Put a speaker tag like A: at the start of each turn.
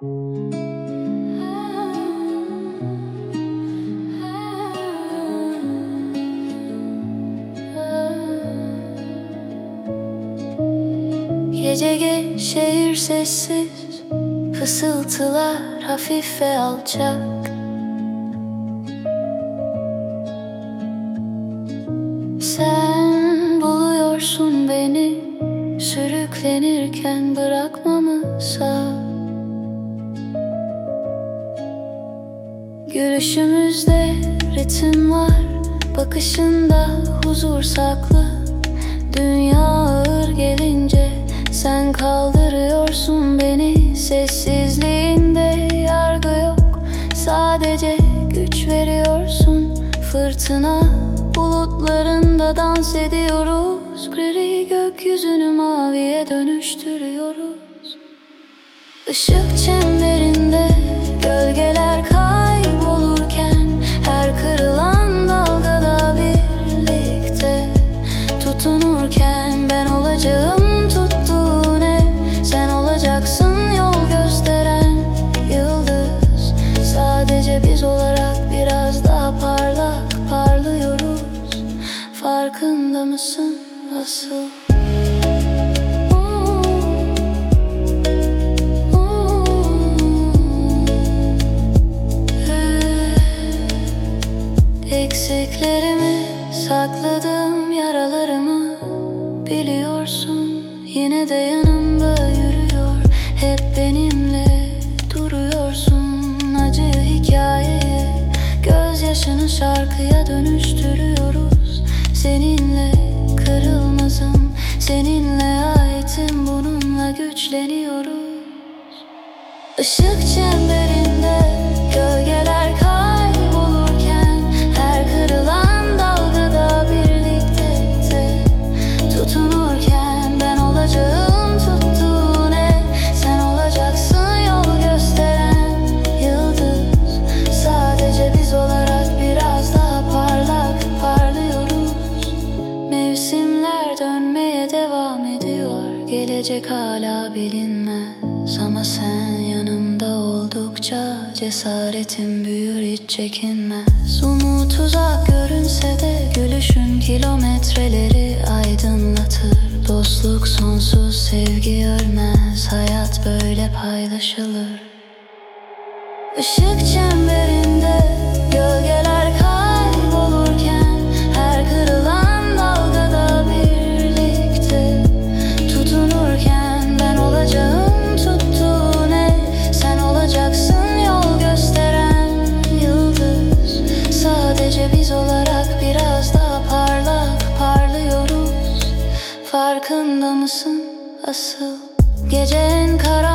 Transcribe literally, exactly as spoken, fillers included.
A: Gece geç, şehir sessiz, fısıltılar hafif ve alçak. Sen buluyorsun beni, sürüklenirken bırakmamı sağ. Gülüşümüzde ritim var, bakışında huzur saklı. Dünya ağır gelince sen kaldırıyorsun beni. Sessizliğinde yargı yok, sadece güç veriyorsun. Fırtına bulutlarında dans ediyoruz. Gri gökyüzünü maviye dönüştürüyoruz. Işık çemberinde gölgeler kaybolurken, her kırılan dalgada birlikte tutunurken, ben olacağım tuttuğun ev, sen olacaksın yol gösteren yıldız. Sadece biz olarak biraz daha parlak parlıyoruz. Farkında mısın asıl? Eksiklerimi, sakladığım yaralarımı biliyorsun. Yine de yanımda yürüyor, hep benimle duruyorsun. Acıyı hikayeye, gözyaşını şarkıya dönüştürüyoruz. Seninle kırılmazım, seninle aitim, bununla güçleniyoruz. Işık çemberinde gölgeler kaybolurken, her kırılan dalgada birlikte tutunurken, ben olacağım tuttuğun ev, sen olacaksın yol gösteren yıldız. Sadece biz olarak biraz daha parlak parlıyoruz. Mevsimler dönmeye devam ediyor, gelecek hala bilinmez, ama sen yanımda oldukça cesaretim büyür, hiç çekinmez. Umut uzak görünse de gülüşün kilometreleri aydınlatır. Dostluk sonsuz, sevgi ölmez, hayat böyle paylaşılır. Işık çemberinde gölgeler kaybolurken, her kırılan dalgada birlikte tutunurken, ben olacağım tuttuğun ev, sen olacaksın yol gösteren yıldız. Sadece biz olarak biraz daha parlak parlıyoruz. Farkında mısın asıl? Gece en karanlık